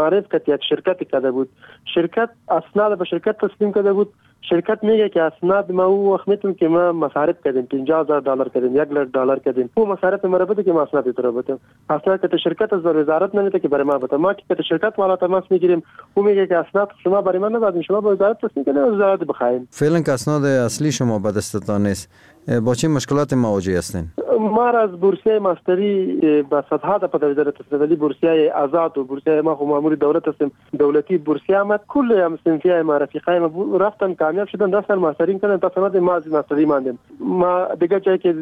معرف کرد یک شرکتی کرده بود. شرکت اسناد به شرکت تسلیم کرده بود. شرکت میگه که اسناد ما او وقت میتونم که ما مصارف کردیم $50,000 کردیم $1,00,000 کردیم. او مصارف ما بده که ما اسناد تو بده. اسناد که شرکت از وزارت نمیده که برای ما بده. ما که شرکت والا تماس میگیریم او میگه که اسناد شما برای من ندادین، شما به وزارت تسلیم کنید، وزارت بخواین. فعلا که اسناد اصلی شما به دستتان نیست، با چه مشکلات مواجه هستین؟ ما از بورسیه ماستری با صدها دفعه وزارت استادی بورسیه آزاد و بورسیه ما خو مامور دولت هستیم، دولتی بورسیه ما کل هم سنفیه ما رفیقای ما رفتن کامیاب شدن، رفتن ماسترینگ کردن تا سند ما از ماستری ماندیم. ما دیگه جایی که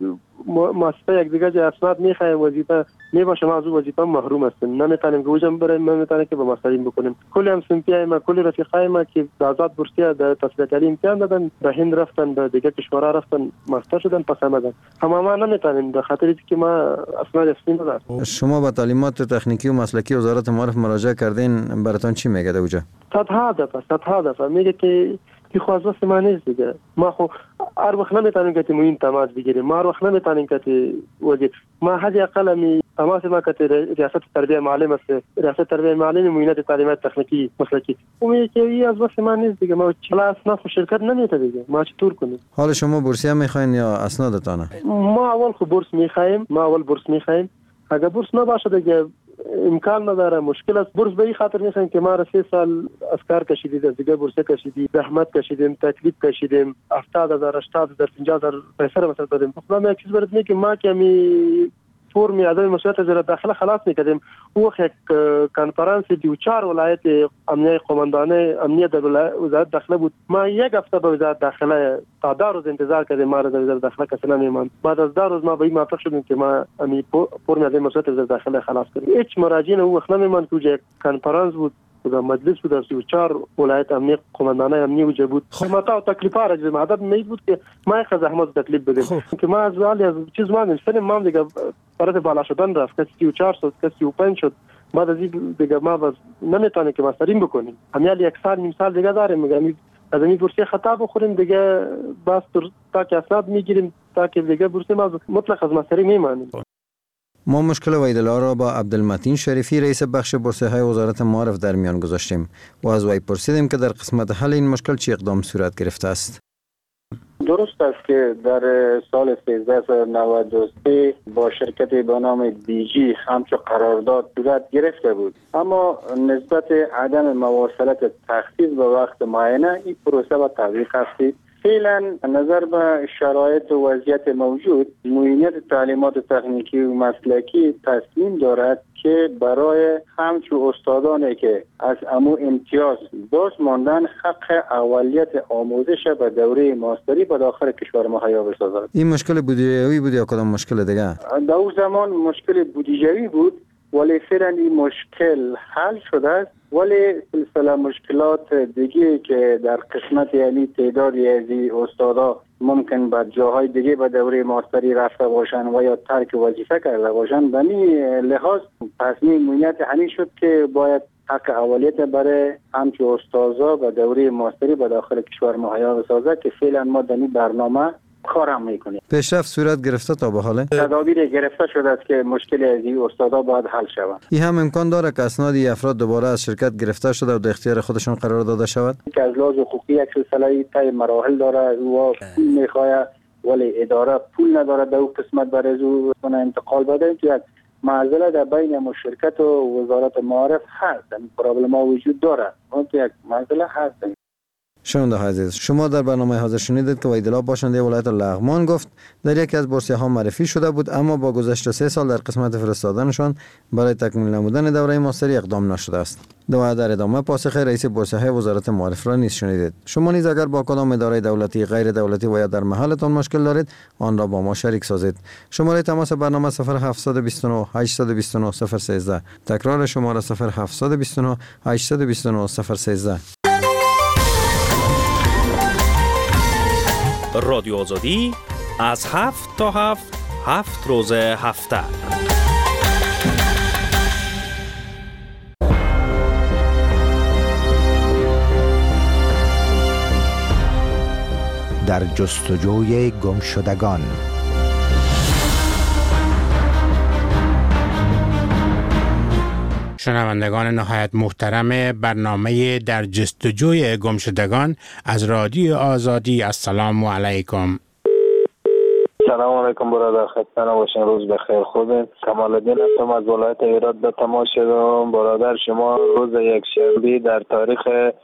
ماستر یک دیگه جای اسناد میخوایم وظیفه میباشه، ما از وظیفه محروم هستیم، نمیتونیم که وجم بریم، نمیتونیم که به ماسترینگ بکنیم. کل هم سنفیه ما کل رفیقای ما که آزاد بورسیه در تحصیل عالی امتحان دادن، به هند رفتن، به دیگه کشورها رفتن، ماستر شدن، پس آمدن. ما نمیتونیم به خاطر اینکه ما اسناد اصلی نداریم. شما با تعلیمات تکنیکی و مسلکی وزارت معارف مراجعه کردین، براتون چی میگه دوجا؟ صدها دفعه میگه که خواست واسه ما نیست دیگه. ما خو هر وقت نمیتونیم که این تماس بگیریم، ما هر وقت نمیتونیم که وجه ما حدی اقل می تماس ما که ریاست تربیه معلم است، ریاست تربیه معلم معینات تعلیمات تکنیکی مسلکی میگه که این از واسه ما نیست دیگه. ما چلا اسناد شرکت نمیته دیگه، ما چطور کنیم؟ حالا شما بورسیه میخواین یا اسنادتانه؟ ما اول خو بورس میخوایم، اگر بورس نباشه دیگه امکان نداره، مشکل است. بورس به این خاطر میخوایم که ما 3 سال از کار کشیدیم، دیگه بورس کشیدیم، زحمت کشیدیم، تکلیف کشیدیم، 70,000 80,000 50,000 پیسه مثلا دادیم. خدا یک چیز برات میگه ما که می فرمی عدم مسئولیت وزارت داخله خلاص میکردیم. او یک کنفرانس دی 4 ولایت امنیه قماندانه امنیه در وزارت داخله بود. ما یک هفته به وزارت داخله تا 2 روز انتظار کردیم، ما در وزارت داخله کسی نمیماند. بعد از 2 روز ما به این موافق شدیم که ما امی فرمی عدم مسئولیت وزارت داخله خلاص کردیم. هیچ مراجعین او وقت نمیماند که یک کنفرانس بود و مجلس بود در 34 ولایت امنیه قماندانه امنیه وجه بود. ما تا تکلیفا را جمع عدد می بود که ما یک زحمت تکلیف بدیم که ما از ولی از چیز ما نمی‌سنیم. ما دیگه برای بالا شدن رفت، کسی 34 شد، کسی 35 شد. بعد از این دیگه ما باز نمیتونیم که ماسترینگ بکنیم. همیال یک سال نیم سال دیگه داریم، میگم از این بورسیه خطا بخوریم دیگه باز تا که اسناد میگیریم تا که دیگه بورسیه ما مطلق از ماسترینگ میمانیم. ما مشکل ویدلا را با عبدالمتین شریفی رئیس بخش بورسیه‌های وزارت معارف در میان گذاشتیم و از وی پرسیدیم که در قسمت حل این مشکل چه اقدام صورت گرفته است. درست است که در سال 1393 با شرکتی به نام دیجی همچو قرارداد صورت گرفته بود، اما نسبت عدم مواصلت تخصیص به وقت معینه این پروسه با تعویق است. فعلا نظر به شرایط و وضعیت موجود، معینات تعلیمات تکنیکی و مسلکی تصمیم دارد که برای همچو استادانی که از امو امتیاز باز ماندن حق اولیت آموزش به دوره ماستری به داخل کشور مهیا بسازد. این مشکل بودجه‌ای بود یا کدام مشکل دیگه؟ در اون زمان مشکل بودجه‌ای بود، ولی فعلا این مشکل حل شده است. ولی سلسله مشکلات دیگه که در قسمت یعنی تعدادی از استادا ممکن به جاهای دیگه به دوره ماستری رفته باشن و یا ترک وظیفه کرده باشن، به این لحاظ تصمیم معینیت همین شد که باید حق اولیت برای همچو استادا به دوره ماستری به داخل کشور مهیا بسازد که فعلا ما در این برنامه کارم میکنیم. پیشرفت صورت گرفته تا به حال؟ تدابیر گرفته شده است که مشکل از این استادا باید حل شود. این هم امکان داره که اسناد افراد دوباره از شرکت گرفته شده و در اختیار خودشون قرار داده شود؟ که از لحاظ حقوقی یک سلسله طی مراحل داره و پول میخواد ولی اداره پول نداره در اون قسمت برای او انتقال بده. تو یک معضله در بین شرکت و وزارت معارف هست، این پرابلم ها وجود داره. اون یک معضله هست. شنونده عزیز، شما در برنامه حاضر شنیدید که ویدلا باشنده ولایت لغمان گفت در یکی از بورسیه ها معرفی شده بود، اما با گذشت 3 سال در قسمت فرستادنشان برای تکمیل نمودن دوره ماستری اقدام نشده است. در ادامه پاسخ رئیس بورسیه های وزارت معارف را نیز شنیدید. شما نیز اگر با کدام اداره دولتی، غیر دولتی و یا در محلتان مشکل دارید، آن را با ما شریک سازید. شماره تماس برنامه 0729 829 013. تکرار شماره 0729 829 013. رادیو آزادی از 7 تا 7 روز هفته. در جستجوی گمشدگان. شنوندگان نهایت محترم برنامه در جستجوی گمشدگان از رادیو آزادی، السلام علیکم. سلام علیکم برادر، خسته نباشین، روز بخیر. خودم کمال الدین هستم از ولایت هرات به تماس شدم. برادر شما روز یکشنبه در تاریخ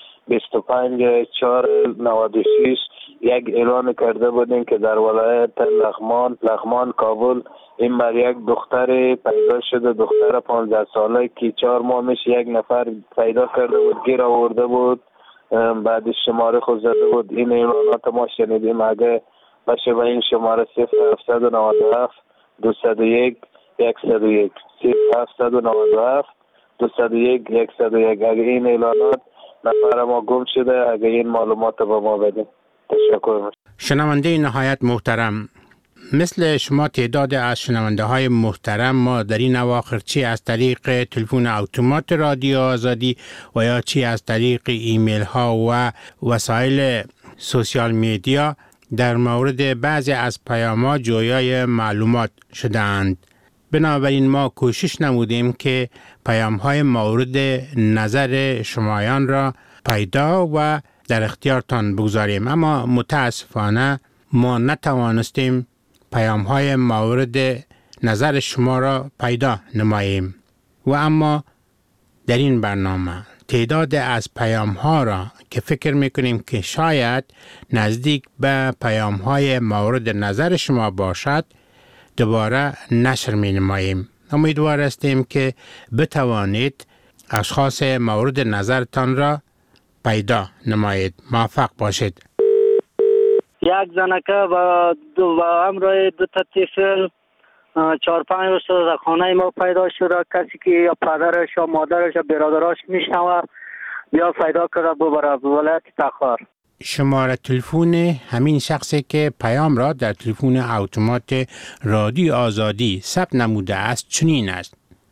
25/4/96 یک اعلان کرده بودیم که در ولایت لغمان کابل این بر یک دختر پیدا شده، دختر 15 ساله که 4 ماه میشه یک نفر پیدا کرده بود، گیر آورده بود، بعدش شماره خود زده بود. این اعلانات ما شنیدیم، اگه باشه به این شماره 0797 201 101 0797 201 101. اگه این اعلانات نفر ما گم شده، اگه این معلومات به ما بدیم. تشکر. شنونده نهایت محترم، مثل شما تعداد از شنونده های محترم ما در این اواخر چی از طریق تلفن اتومات رادیو آزادی و یا چی از طریق ایمیل ها و وسایل سوشیال میدیا در مورد بعضی از پیام ها جویای معلومات شدند. بنابراین ما کوشش نمودیم که پیام های مورد نظر شمایان را پیدا و در اختیارتان بگذاریم، اما متاسفانه ما نتوانستیم پیام های مورد نظر شما را پیدا نماییم و اما در این برنامه تعداد از پیام ها را که فکر میکنیم که شاید نزدیک به پیام های مورد نظر شما باشد دوباره نشر می نماییم. امیدوار هستیم که بتوانید اشخاص مورد نظرتان را پیدا نمایید. موفق باشید. یک زنکه و همراه 2 تا طفل 4-5 روز در خانه ما پیدا شده. کسی که یا پدرش یا مادرش یا برادرش میشنوه بیا پیدا کرده ببره به ولایت تخار. شماره تلفن همین شخصی که پیام را در تلفن اتومات رادیو آزادی ثبت نموده است چنین است: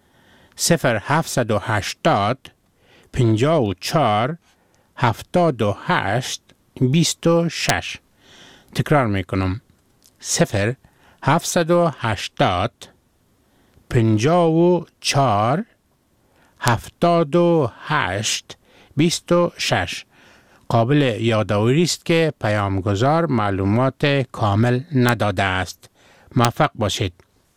0780 54 78 26. تکرار میکنم: 0780 54 78 26. قابل یادآوری است که پیامگذار معلومات کامل نداده است. موفق باشید.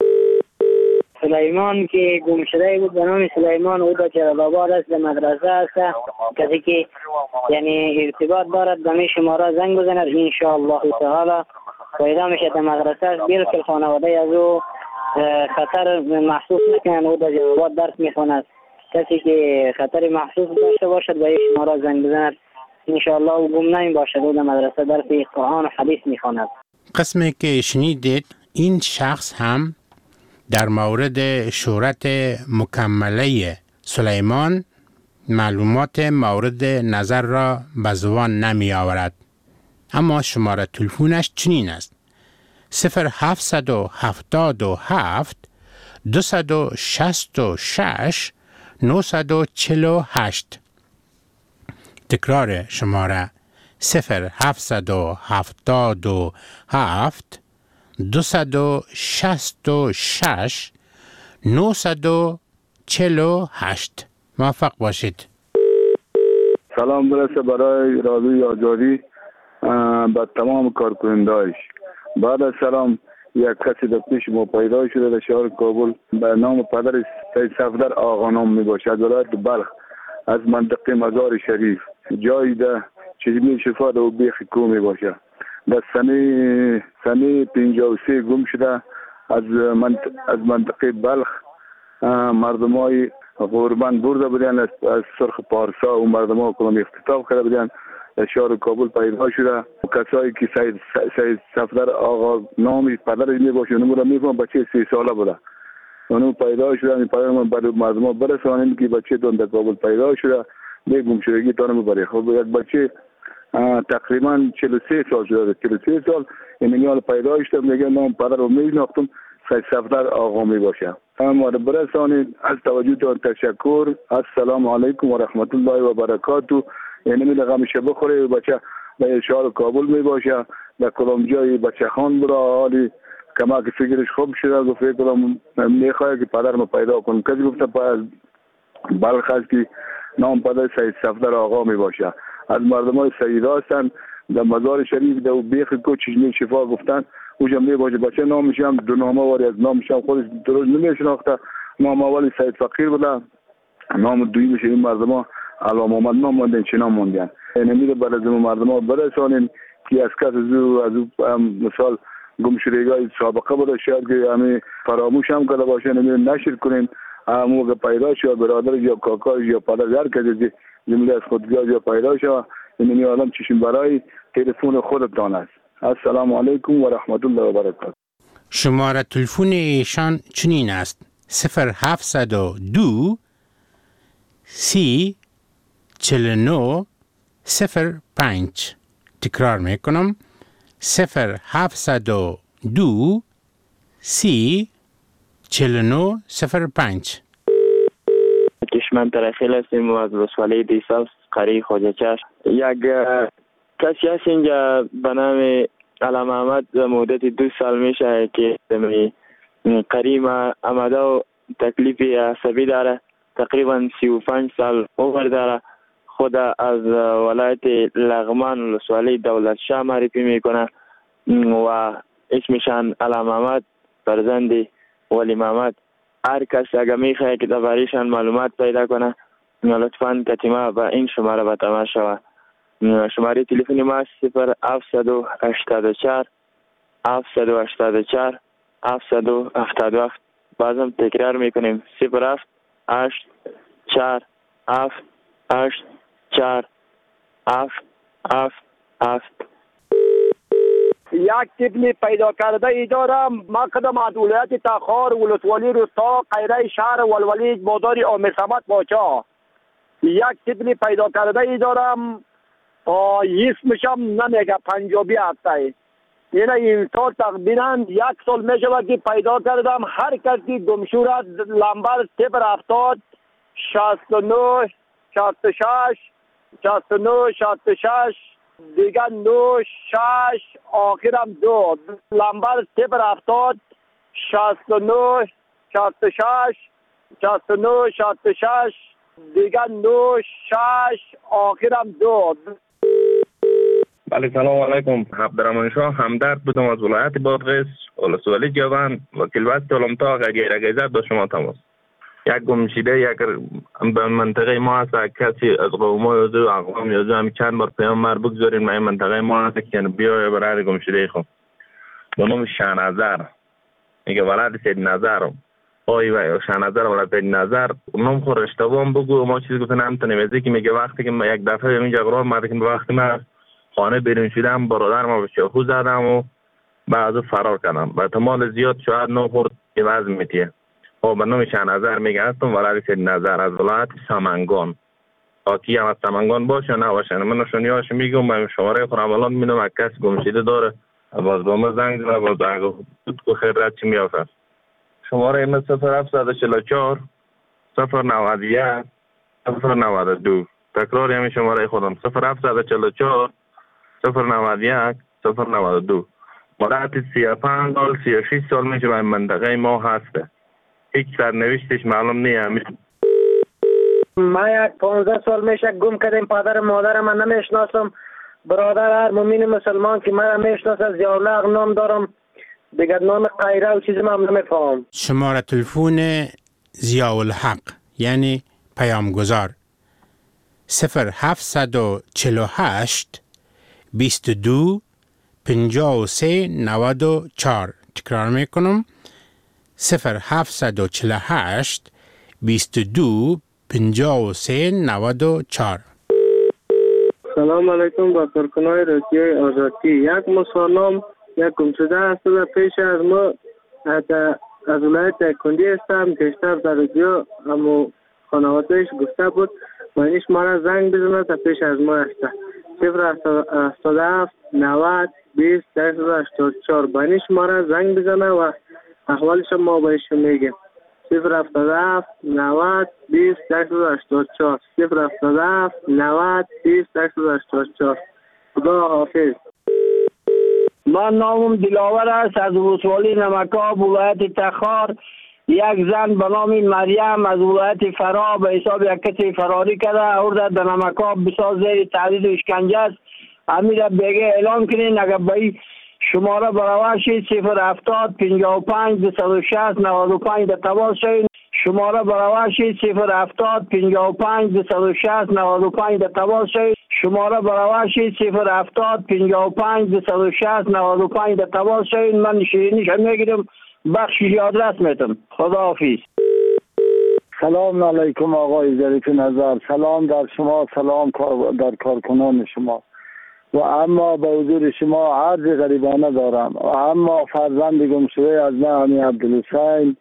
سلیمان که گم شده بود به نام سلیمان، او در جلال آباد است، در مدرسه است. کسی که یعنی ارتباط دارد به شماره زنگ بزند، ان شاء الله تعالی پیدا میشه. در مدرسه است، بالکل خانواده از او خطر محسوس نکنند. او در جلال آباد درس میخواند. کسی که خطر محسوس داشته باشد به شماره زنگ بزند، ان شاء الله او گم نمی باشد. او در مدرسه درس قرآن و حدیث میخواند. قسمی که شنیدید این شخص هم در مورد شهرت مکمله سلیمان معلومات مورد نظر را به زبان نمی آورد، اما شماره تلفنش چنین است: 0777 266 948. تکرار شماره: 0777 266 948. موفق باشید. سلام برسه برای رادیوی آزادی به تمام کارکننده‌اش. بعد از سلام، یک کسی در پیش ما پیدا شده در شهر کابل به نام پدر سید صفدر آقا نام می باشد، از ولایت بلخ، از منطقه مزار شریف. جایی در چشمه شفا و بیخ کو می باشد. در سنه 53 گم شده. از منطقه بلخ مردمای غربان برده بودن، از سرخ پارسا و مردمان کلام اختطاف کرده بودن، در شهر کابل پیدا شده. کسایی که سید صفدر آقا نامی پدرش می باشه، اونو میفهم بچه 3 ساله بوده، اونو پیدا شده. این پیام برای مردم برسانیم که بچه دون در کابل پیدا شده، به گم شدگی تانو میبره. خب یک بچه تقریبا 43 سال شده، 43 سال این پیدا شده. میگه نام پدر رو میشناختم، سید صفدر آقا می باشه. ما رو برسانید. از توجهتان تشکر. السلام علیکم و رحمت الله و برکاته. یعنی می لغم شب بخوره بچه به شهر کابل می باشه، در کلام جای بچه خان برا حالی کما که فکرش خوب شده و فکر کنم میخواه که پدر ما پیدا کنم. کسی گفته بلخ است که نام پدر سید صفدر آقا می باشه. از مردمان سیدا هستند در مزار شریف در بیخ کو چشمه شفا گفتن اوجا می باشه. بچه نامش هم دو نامه واری از نامش هم خودش درست نمیشناخته. نام اولی سید فقیر بوده، نام دویمش این مردمان علام آمد نام موندن چنان موندن. نمیده بر از مردمان برسانیم که از کس از مثال گمشدگی سابقه بوده شاید که همه فراموش هم کرده باشه نمیده نشر کنین. موقع پیدا شد برادر یا کاکا یا پدر هر کسی جمله از خودگاه یا پیدا شد این آدم چشم برای تلفن خودتان است. السلام علیکم و رحمت الله و برکاته. شماره تلفن ایشان چنین است: 0702 30 49 05. تکرار میکنم: 0702 30 49 05. کشمن ترخیل هستیم و از ولسوالی دیساس قریه خواجه‌چشم. یک کسی هست اینجا به نام علم احمد مدت 2 سال میشه که قریه آمده و تکلیف عصبی داره. تقریبا 35 سال عمر داره. خود از ولایت لغمان ولسوالی دولت شاه معرفی میکنه و اسمشان علم احمد فرزند ولی محمد. هر کس اگر میخواه که درباره‌شان معلومات پیدا کنه لطفاً کتیمه به این شماره به تماس شود. شماره تلفنی ما 0784 784 777. بازم تکرار میکنیم: 0784 784 777. یک طفل پیدا کرده ای دارم. ما قدم از ولایت تخار ولسوالی روستا قیره شهر ولولی بازار عامر صمد باچا یک طفل پیدا کرده ای دارم. اسمشم نمیگه پنجابی هسته. این سال تقریبا 1 سال میشه که پیدا کردم. هر کسی گمشورت لمبر 070 69 66 69 66 دیگه 96 آخرم 2 لمبر 070 69 66 69 66 دیگه 96 آخرم 2. بله سلام علیکم. عبدالرحمن شاه همدرد بودم از ولایت بادغیس ولسوالی جوان. وکیل وقت علمتا غیر گیزت با شما تماس. یک گمشیده یک به منطقه ما هست. کسی از قوما یا دو اقوام یا دو همی چند بار پیامبر بگذارین ما این منطقه ما هست که بیای برای گمشیده خود به نام شهنظر میگه ولد سید نظر آی و شهنظر ولد سید نظر نام خود اشتباه بگو. ما چیزی گفتن هم تنویزی که میگه وقتی که یک دفعه اینجا قرار مارده که وقتی من خانه بیرون شدم برادر ما به چاقو زدم و بعد فرار کردم. با احتمال زیاد شاید نام خود عوض میتیه. خب به نام شهنظر میگه هستم ولد سید نظر از ولایت سمنگان. آکی هم از سمنگان باشه نه باشه من نشونیاش میگم. من شماره خودم الان میدم یک کس گمشیده داره باز با ما زنگ زنه باز اگه خود خیر رد چی میافت. شماره ایمه 0744 091 092. تکرار همین شماره خودم 0744 091 092. مدت 35 سال 36 سال میشه به منطقه ما هسته. هیچ سرنوشتش معلوم نیست. ما یک 15 سال میشه گم کردیم. پدر مادر من نمیشناسم. برادر هر مومین مسلمان که من میشناسه زیالق نام دارم. دیگه نام قیره و چیزی من نمیفهم. شماره تلفن ضیاءالحق یعنی پیامگذار 0748 22 53 94. تکرار میکنم: 0748 22 53 94. سلام علیکم. با کارکنای رادیوی آزادی. یک مسالم یک گمشده است و پیش از ما از ولایت کندی هستم. کشتر در رادیو همو خانوادهش گفته بود معنیش ما را زنگ بزنه تا پیش از ما هست. 077 90 20 84. بانیش ما را زنگ بزنه و احوالش ما بهش میگه. 077 90 20 84. 077 90 20 84. خدا حافظ. من نامم دلاور است از ولسوالی نمکاب ولایت تخار. یک زن به نام مریم از ولایت فرا به حساب یک کسی فراری کرده آورده در نمکاب بسیار زیر تهدید و اشکنجه است. امیر بیگه اعلام کنین اگر به شماره برابر شید 070 55 260 95 در تماس شوید. شماره برابر شید 070 55 260 95 در تماس شوید. شماره برابر شید 070 55 260 95 در تماس شوید. من شیرینیش میگیرم بخش آدرس میتم. خداحافظ. سلام علیکم آقای ظریف نظر، سلام در شما، سلام در کارکنان شما و اما به حضور شما عرض غریبانه دارم. اما فرزند گم شده از من امی عبدالحسین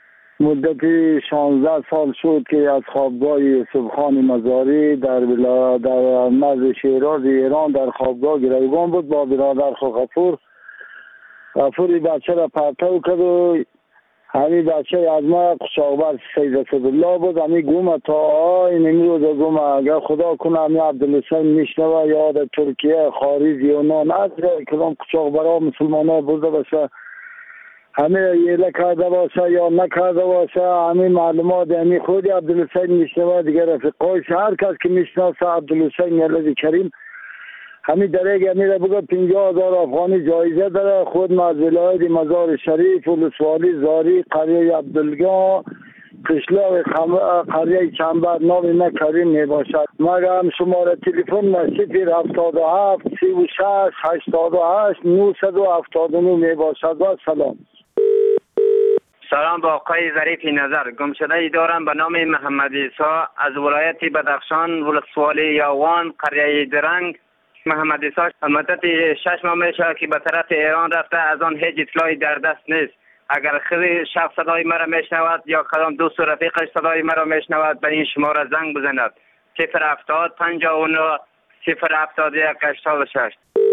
مدتی 16 سال شد که از خوابگاه یوسفخان مزاری در مرز شیراز ایران در خوابگاه گروگان بود با برادر خود غفوری بچه را پرتو کرد و همین بچه از ما قشاقبر سید اسدالله بود. همین گومه تا این روز گومه اگر خدا کنه همین عبدالحسین میشنوه یا در ترکیه خارج یونان از کلام قشاقبرها مسلمان ها بوده باشه همین یله کرده باشه یا نکرده باشه همین معلومات همین خودی عبدالحسین میشنوه دیگه رفقایش هر کس که میشناسه عبدالحسین یلد کریم همین درگه میره بگه 50,000 افغانی جایزه داره. خود از ولایت مزار شریف ولسوالی زاری قریه عبدالگاه قشلاق قریه چنبر نام نه کریم میباشد. مگه هم شماره تلفن 077 36 88 979 میباشد. و سلام. سلام با آقای ظریف نظر. گمشده ای دارم به نام محمد عیسی از ولایت بدخشان ولسوالی یاوان قریه درنگ. محمد عیسی مدت 6 ماه میشه که به طرف ایران رفته، از آن هیچ اطلاعی در دست نیست. اگر خیلی شخص صدای مرا میشنود یا کدام دوست و رفیقش صدای مرا میشنود به این شماره زنگ بزند 070 59 071 86.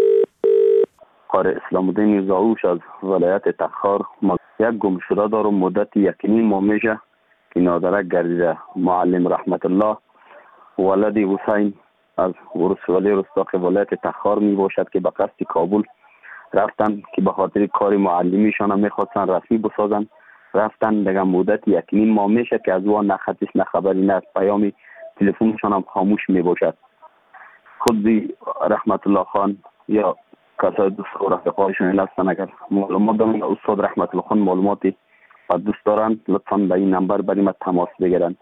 قاری اسلام الدین زاوش از ولایت تخار. یک گمشده دارم مدت 1.5 ماه میشه که نادرک گردیده. معلم رحمت الله ولد حسین از ولسوالی رستاق ولایت تخار می باشد که به قصد کابل رفتن که به خاطر کار معلمیشان هم میخواستن رسمی بسازن. رفتن دیگه مدت 1.5 ماه میشه که از وان نه خطیش نه خبری نه پیامی تلفنشان هم خاموش می باشد. خودی رحمت الله خان یا کسای دوست و رفقایشون هستن اگر معلومات دارن استاد رحمت الله خان معلوماتی و دوست دارن لطفا به این نمبر بریم تماس بگیرن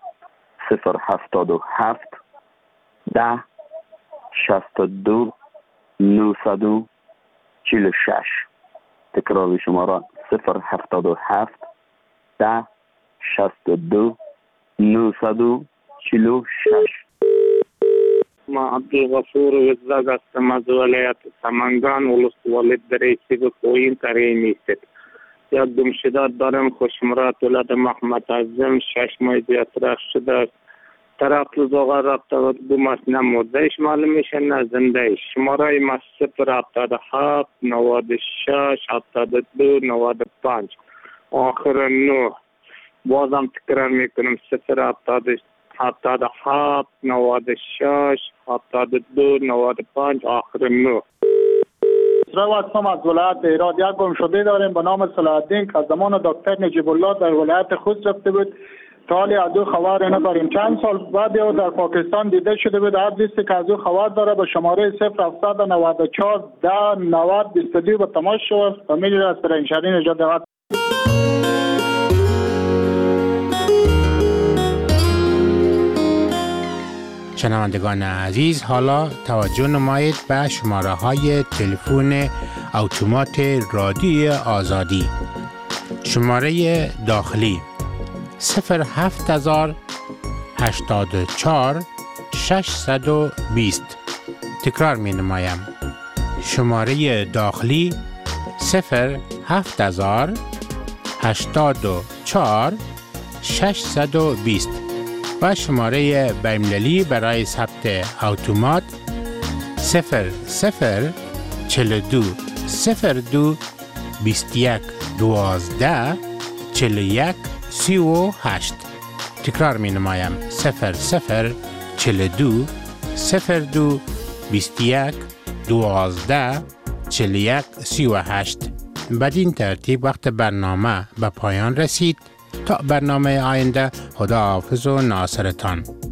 077 10 62 946. تکرار شماره 077 10 62 946. ما عبدالغفور وزدگ هستم از ولایت سمنگان ولسوالی دریسی به پایین قریه است. یک گمشده دارم خوشمراد ولد محمد اعظم 6 ماه زیادتر شده است. طرف لزاغه رابطه و گمش نمودهش معلوم میشه نه زندهش. شماره ما 077 96 72 95 آخر 9. بازم تکرار میکنم 077 96 72 95 آخر 9. اسرا هستم از ولایت هرات. یک گمشده داریم به نام صلاح الدین که از زمان دکتر نجیب الله در ولایت خود رفته بود. تالی از او خبر نداریم. چند سال بعد او در پاکستان دیده شده بود. هر دوستی که از او خبر داره به شماره 0794 10 90 22 به تماس شود و میره از پرنشانی نجات دهد. شنوندگان عزیز، حالا توجه نمایید به شماره های تلفن اتومات رادیوی آزادی. شماره داخلی 07000 84 620. تکرار می نمایم. شماره داخلی 07000 84 620 و شماره بین‌المللی برای ثبت اتومات 0042 02 21 12 41 38. تکرار می نمایم 0042 02 21 12 41 38. بدین ترتیب وقت برنامه به پایان رسید. تا برنامه آینده، خدا حافظ و ناصرتان.